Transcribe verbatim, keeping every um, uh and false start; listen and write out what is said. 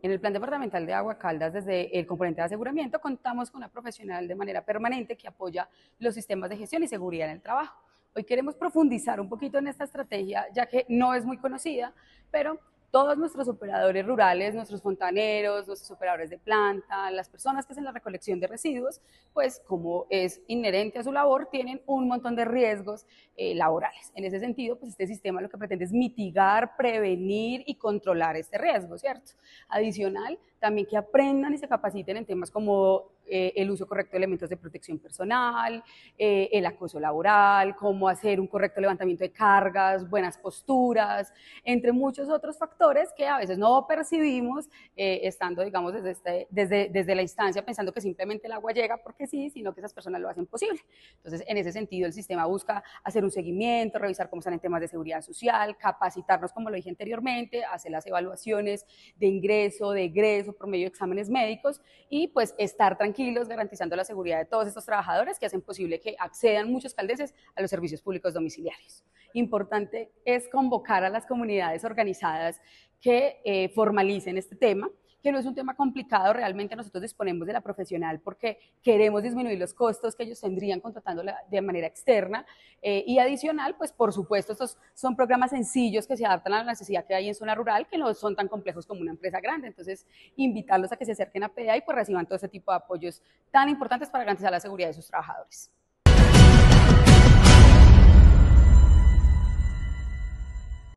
En el Plan Departamental de Agua Caldas, desde el componente de aseguramiento, contamos con una profesional de manera permanente que apoya los sistemas de gestión y seguridad en el trabajo. Hoy queremos profundizar un poquito en esta estrategia, ya que no es muy conocida, pero todos nuestros operadores rurales, nuestros fontaneros, nuestros operadores de planta, las personas que hacen la recolección de residuos, pues como es inherente a su labor, tienen un montón de riesgos eh, laborales. En ese sentido, pues este sistema lo que pretende es mitigar, prevenir y controlar este riesgo, ¿cierto? Adicional, también que aprendan y se capaciten en temas como eh, el uso correcto de elementos de protección personal, eh, el acoso laboral, cómo hacer un correcto levantamiento de cargas, buenas posturas, entre muchos otros factores que a veces no percibimos eh, estando, digamos, desde, este, desde, desde la instancia pensando que simplemente el agua llega porque sí, sino que esas personas lo hacen posible. Entonces, en ese sentido, el sistema busca hacer un seguimiento, revisar cómo están en temas de seguridad social, capacitarnos, como lo dije anteriormente, hacer las evaluaciones de ingreso, de egreso, por medio de exámenes médicos y pues estar tranquilos garantizando la seguridad de todos estos trabajadores que hacen posible que accedan muchos caldenses a los servicios públicos domiciliarios. Importante es convocar a las comunidades organizadas que eh, formalicen este tema, que no es un tema complicado, realmente nosotros disponemos de la profesional porque queremos disminuir los costos que ellos tendrían contratándola de manera externa eh, y adicional, pues por supuesto estos son programas sencillos que se adaptan a la necesidad que hay en zona rural, que no son tan complejos como una empresa grande, entonces invitarlos a que se acerquen a P E A y pues reciban todo ese tipo de apoyos tan importantes para garantizar la seguridad de sus trabajadores.